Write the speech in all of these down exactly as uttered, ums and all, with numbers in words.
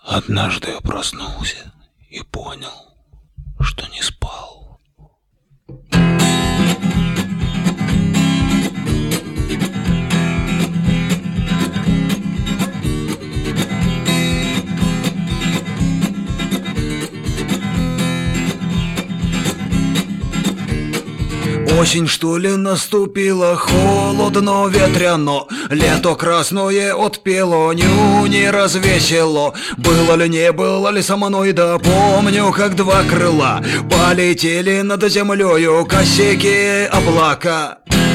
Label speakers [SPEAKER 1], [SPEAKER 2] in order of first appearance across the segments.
[SPEAKER 1] Однажды я проснулся и понял, что не спал.
[SPEAKER 2] Осень, что ли, наступила, холодно, ветряно, лето красное отпело, ню не развесело. Было ли, не было ли со мной, да помню, как два крыла полетели над землею косяки облака.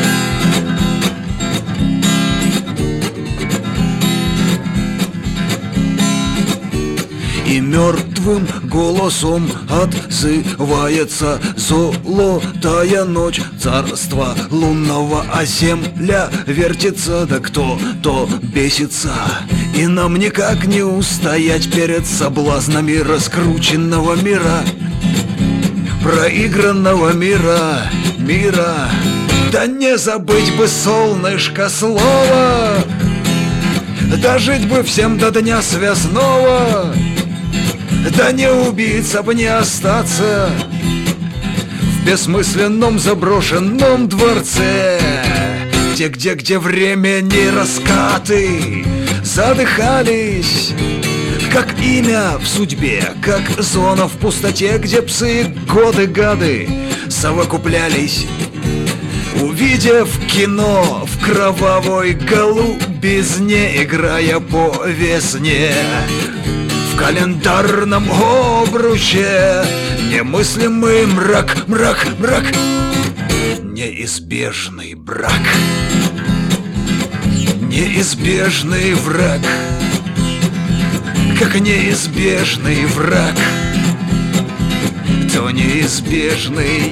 [SPEAKER 2] И мертвым голосом отзывается золотая ночь царства лунного, а земля вертится, да кто-то бесится. И нам никак не устоять перед соблазнами раскрученного мира, проигранного мира, мира. Да не забыть бы, солнышко, слово, дожить бы всем до дня связного. Да не убиться бы, не остаться в бессмысленном заброшенном дворце, Где, где, где времени раскаты задыхались, как имя в судьбе, как зона в пустоте, где псы, годы, гады совокуплялись, увидев кино в кровавой голубизне, играя по весне. В календарном обруче немыслимый мрак, мрак, мрак, неизбежный брак, неизбежный враг, как неизбежный враг, то неизбежный.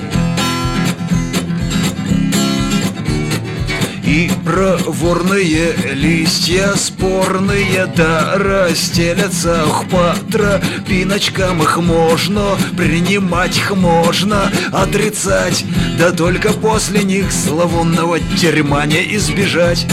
[SPEAKER 2] И проворные листья спорные, да расстелятся по тропиночкам. Их можно принимать, их можно отрицать, да только после них зловонного дерьма не избежать.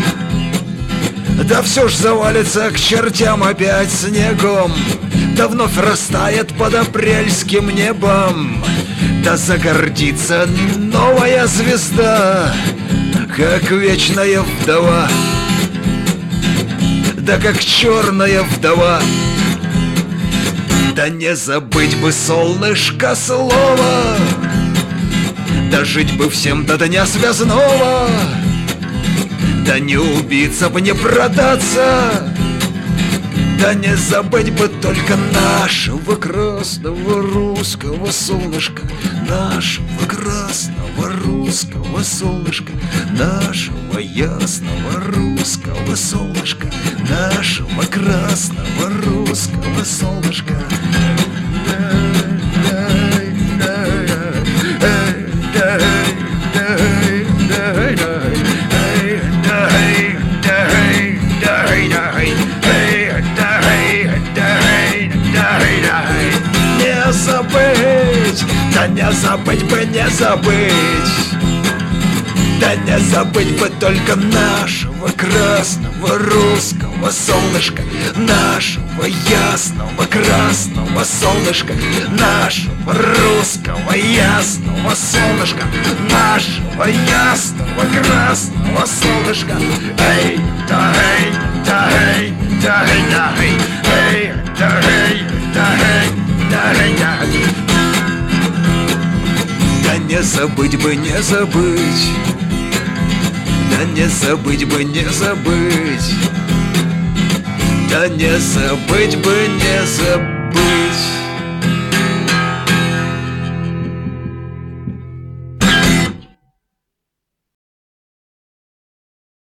[SPEAKER 2] Да все ж завалится к чертям опять снегом, да вновь растает под апрельским небом, да загордится новая звезда, как вечная вдова, да как черная вдова. Да не забыть бы, солнышко, слово, да жить бы всем до дня связного, да не убиться бы, не продаться, да не забыть бы только нашего красного русского солнышка, нашего красного русского солнышка, нашего ясного русского солнышка, нашего красного русского солнышка. Не забыть, да не забыть бы, не забыть, да не забыть бы только нашего красного русского солнышка, нашего ясного красного солнышка, нашего русского ясного солнышка, нашего ясного красного солнышка. Эй, да эй, да эй, да эй, да эй, эй, да эй, да эй, да эй, да эй. Да не забыть бы, не забыть, да не забыть бы, не забыть, да не забыть бы, не забыть.